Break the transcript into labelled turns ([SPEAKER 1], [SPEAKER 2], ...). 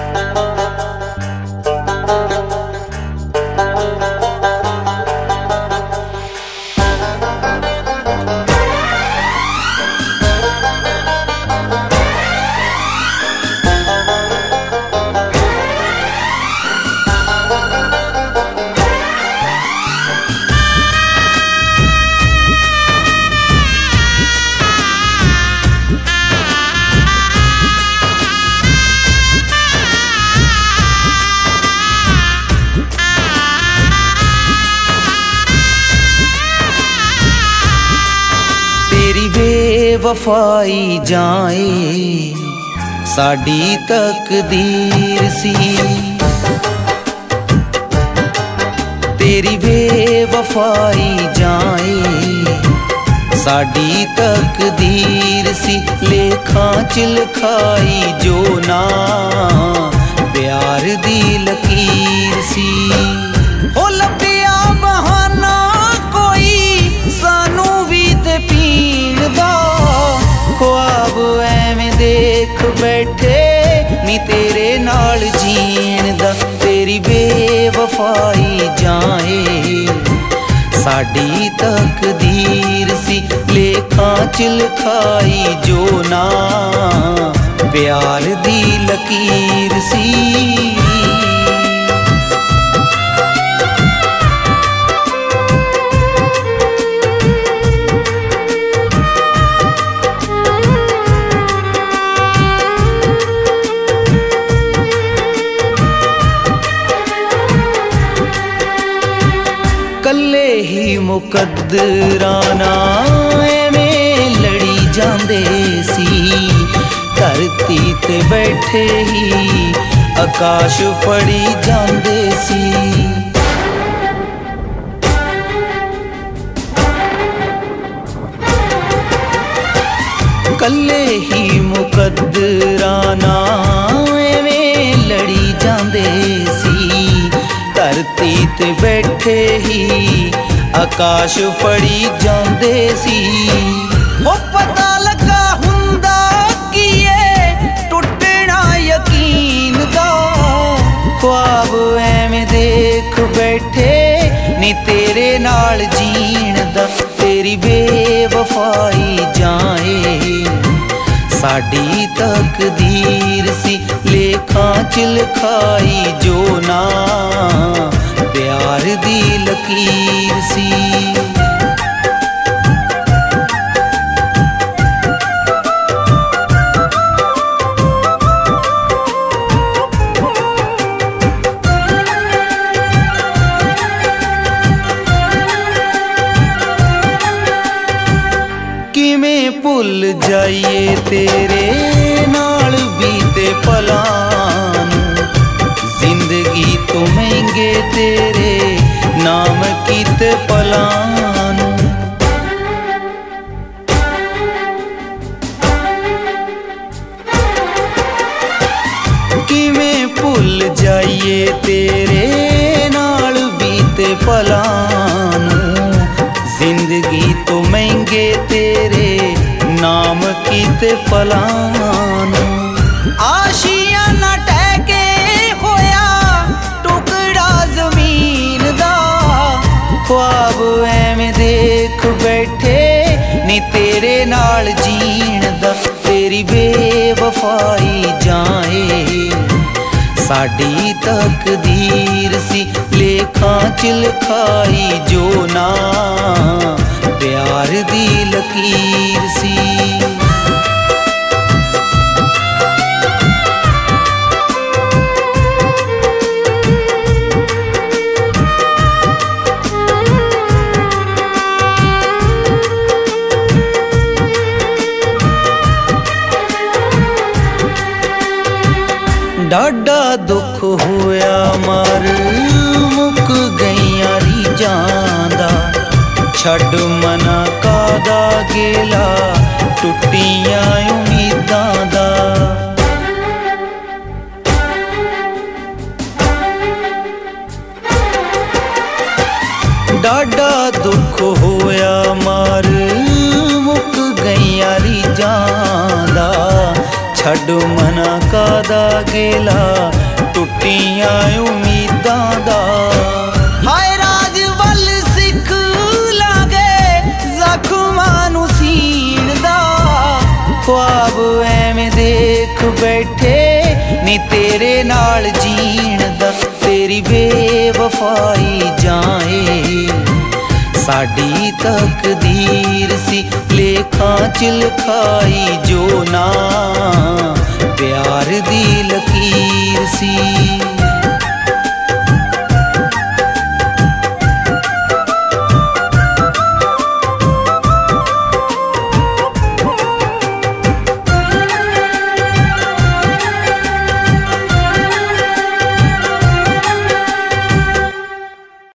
[SPEAKER 1] वफाई जाए साडी तकदीर सी, तेरी बेवफाई जाए साडी तकदीर सी। लेखा च लिखाई जो ना प्यार दी लकीर सी। हो लभ्या बहाना कोई सानू भी ते पीण दा, ख्वाब एवें देख बैठे नी तेरे नाल जीण दा। तेरी बेवफाई जाए साडी तकदीर सी, लेखा च लिखाई जो ना प्यार दी लकीर सी। कल्ले ही मुकद्दरां नाल एवें लड़ी जांदे सी, धरती ते बैठे ही आकाश फड़ी जांदे सी। कल्ले ही मुकद्दरां नाल एवें लड़ी जांदे सी, धरती ते बैठे ही आकाश फड़ी जांदे सी। वो पता लगा हुंदा कीए टुटना यकीन दा, ख्वाब एवें देख बैठे नी तेरे नाल जीण दा। तेरी बेवफाई जाए साडी तकदीर सी, लेखा च लिखाई जो ना प्यार दी लकीर सी। किवें भुल जाइए तेरे नाल बीते पलां नूं, जिंदगी तो महंगे तेरे नाम कीते पलां नूं। किवें भुल जाइए तेरे नाल बीते पलां नूं, जिंदगी तो महंगे तेरे नाम कीते पलां नूं। आशियाना टहके होया टुकड़ा जमीन दा, ख्वाब एवें देख बैठे नी तेरे नाल जीण दा। तेरी बेवफाई जाए साडी तकदीर सी, लेखा च लिखाई जो ना प्यार दी लकीर सी। डाडा दुख होया मर मुक गईयां रीझां दा, छड़ मना कादा गेला टुटियां उम्मीदां दा। डाडा दुख होया मर मुक गईयां रीझां दा, छड़ मना कादा गेला टुटियां उम्मीदां दा। हाय राज वल सिख लागे जख्मां नू सीण दा। ख्वाब एवें देख बैठे नी तेरे नाल जीण दा। तेरी बेवफाई जाए साडी तकदीर सी, लेखां च लिखाई जो ना प्यार दी लकीर सी।